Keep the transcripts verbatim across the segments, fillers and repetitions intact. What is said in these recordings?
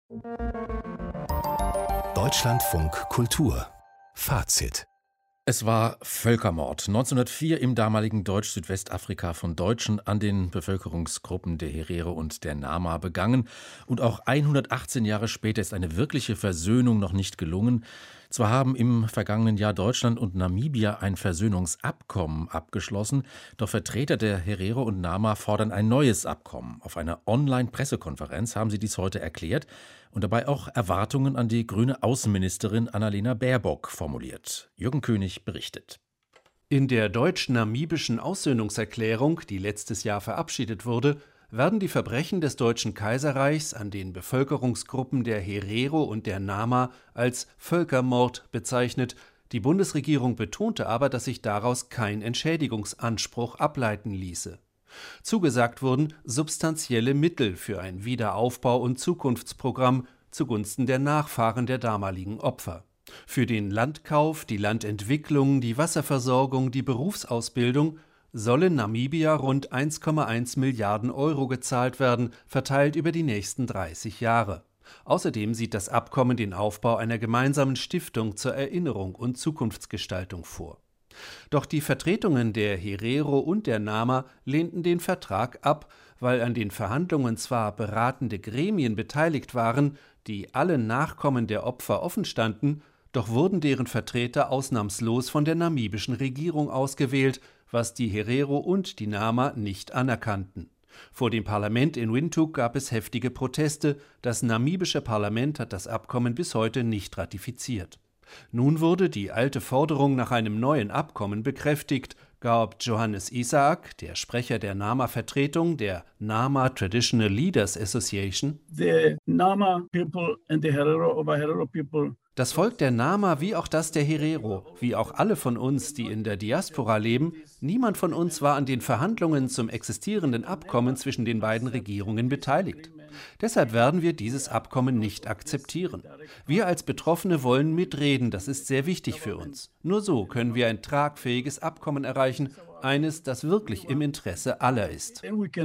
Deutschlandfunk Kultur Fazit. Es war Völkermord neunzehnhundertvier im damaligen Deutsch-Südwestafrika von Deutschen an den Bevölkerungsgruppen der Herero und der Nama begangen. Und auch hundertachtzehn Jahre später ist eine wirkliche Versöhnung noch nicht gelungen. Zwar haben im vergangenen Jahr Deutschland und Namibia ein Versöhnungsabkommen abgeschlossen, doch Vertreter der Herero und Nama fordern ein neues Abkommen. Auf einer Online-Pressekonferenz haben sie dies heute erklärt und dabei auch Erwartungen an die grüne Außenministerin Annalena Baerbock formuliert. Jürgen König berichtet. In der deutsch-namibischen Aussöhnungserklärung, die letztes Jahr verabschiedet wurde, werden die Verbrechen des Deutschen Kaiserreichs an den Bevölkerungsgruppen der Herero und der Nama als Völkermord bezeichnet. Die Bundesregierung betonte aber, dass sich daraus kein Entschädigungsanspruch ableiten ließe. Zugesagt wurden substanzielle Mittel für ein Wiederaufbau- und Zukunftsprogramm zugunsten der Nachfahren der damaligen Opfer. Für den Landkauf, die Landentwicklung, die Wasserversorgung, die Berufsausbildung sollen Namibia rund eins Komma eins Milliarden Euro gezahlt werden, verteilt über die nächsten dreißig Jahre. Außerdem sieht das Abkommen den Aufbau einer gemeinsamen Stiftung zur Erinnerung und Zukunftsgestaltung vor. Doch die Vertretungen der Herero und der Nama lehnten den Vertrag ab, weil an den Verhandlungen zwar beratende Gremien beteiligt waren, die allen Nachkommen der Opfer offenstanden, doch wurden deren Vertreter ausnahmslos von der namibischen Regierung ausgewählt, was die Herero und die Nama nicht anerkannten. Vor dem Parlament in Windhoek gab es heftige Proteste. Das namibische Parlament hat das Abkommen bis heute nicht ratifiziert. Nun wurde die alte Forderung nach einem neuen Abkommen bekräftigt. Gab Johannes Isaac, der Sprecher der Nama-Vertretung der Nama Traditional Leaders Association, The Nama people and the Herero over Herero people. Das Volk der Nama wie auch das der Herero, wie auch alle von uns, die in der Diaspora leben, niemand von uns war an den Verhandlungen zum existierenden Abkommen zwischen den beiden Regierungen beteiligt. Deshalb werden wir dieses Abkommen nicht akzeptieren. Wir als Betroffene wollen mitreden, das ist sehr wichtig für uns. Nur so können wir ein tragfähiges Abkommen erreichen, eines, das wirklich im Interesse aller ist.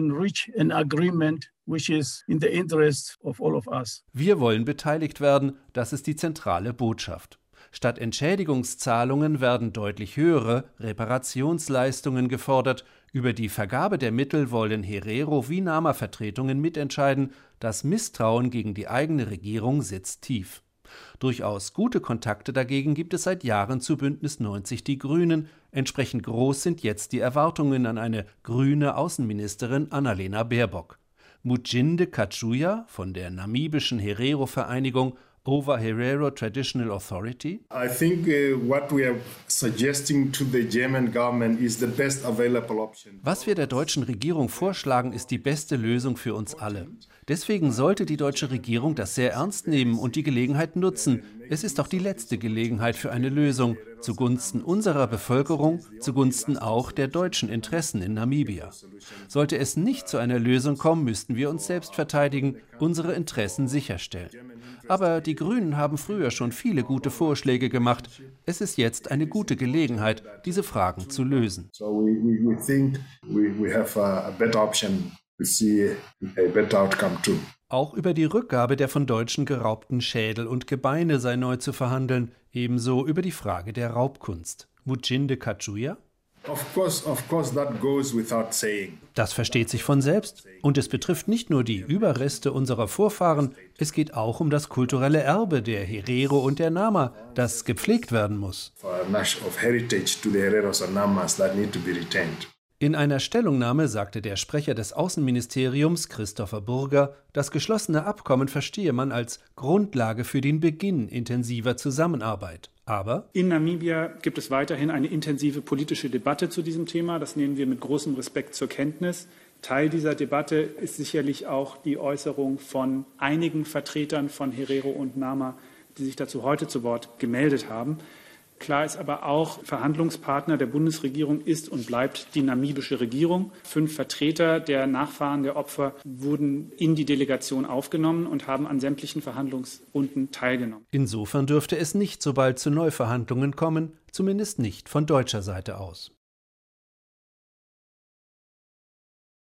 Wir wollen beteiligt werden, das ist die zentrale Botschaft. Statt Entschädigungszahlungen werden deutlich höhere Reparationsleistungen gefordert. Über die Vergabe der Mittel wollen Herero- wie Nama-Vertretungen mitentscheiden. Das Misstrauen gegen die eigene Regierung sitzt tief. Durchaus gute Kontakte dagegen gibt es seit Jahren zu Bündnis neunzig Die Grünen. Entsprechend groß sind jetzt die Erwartungen an eine grüne Außenministerin Annalena Baerbock. Mujinde Kachuya von der namibischen Herero-Vereinigung Over Herero Traditional Authority. I think uh, what we are suggesting to the German government is the best available option. Was wir der deutschen Regierung vorschlagen, ist die beste Lösung für uns alle. Deswegen sollte die deutsche Regierung das sehr ernst nehmen und die Gelegenheit nutzen. Es ist auch die letzte Gelegenheit für eine Lösung, zugunsten unserer Bevölkerung, zugunsten auch der deutschen Interessen in Namibia. Sollte es nicht zu einer Lösung kommen, müssten wir uns selbst verteidigen, unsere Interessen sicherstellen. Aber die Grünen haben früher schon viele gute Vorschläge gemacht. Es ist jetzt eine gute Gelegenheit, diese Fragen zu lösen. So we, we, we think we, we have a, a better option to see a better outcome too. Auch über die Rückgabe der von Deutschen geraubten Schädel und Gebeine sei neu zu verhandeln, ebenso über die Frage der Raubkunst. Mujinde Kachuya? Of course, of course that goes without saying. Das versteht sich von selbst. Und es betrifft nicht nur die Überreste unserer Vorfahren, es geht auch um das kulturelle Erbe der Herero und der Nama, das gepflegt werden muss. In einer Stellungnahme sagte der Sprecher des Außenministeriums, Christopher Burger, das geschlossene Abkommen verstehe man als Grundlage für den Beginn intensiver Zusammenarbeit. Aber in Namibia gibt es weiterhin eine intensive politische Debatte zu diesem Thema. Das nehmen wir mit großem Respekt zur Kenntnis. Teil dieser Debatte ist sicherlich auch die Äußerung von einigen Vertretern von Herero und Nama, die sich dazu heute zu Wort gemeldet haben. Klar ist aber auch, Verhandlungspartner der Bundesregierung ist und bleibt die namibische Regierung. Fünf Vertreter der Nachfahren der Opfer wurden in die Delegation aufgenommen und haben an sämtlichen Verhandlungsrunden teilgenommen. Insofern dürfte es nicht so bald zu Neuverhandlungen kommen, zumindest nicht von deutscher Seite aus.